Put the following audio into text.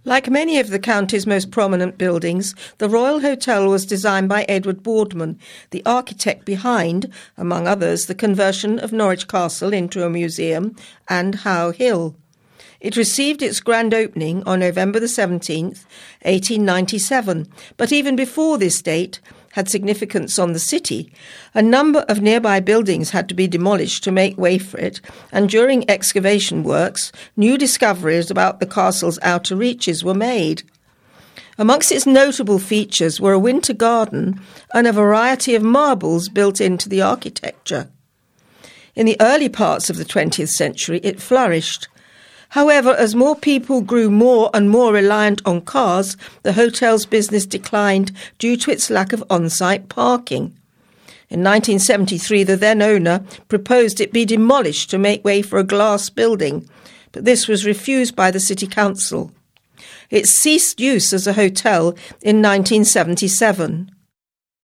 Like many of the county's most prominent buildings, the Royal Hotel was designed by Edward Boardman, the architect behind, among others, the conversion of Norwich Castle into a museum and How Hill. It received its grand opening on November the 17th, 1897, but even before this date had significance on the city. A number of nearby buildings had to be demolished to make way for it, and during excavation works, new discoveries about the castle's outer reaches were made. Amongst its notable features were a winter garden and a variety of marbles built into the architecture. In the early parts of the 20th century, it flourished. However, as more people grew more and more reliant on cars, the hotel's business declined due to its lack of on-site parking. In 1973, the then owner proposed it be demolished to make way for a glass building, but this was refused by the City Council. It ceased use as a hotel in 1977.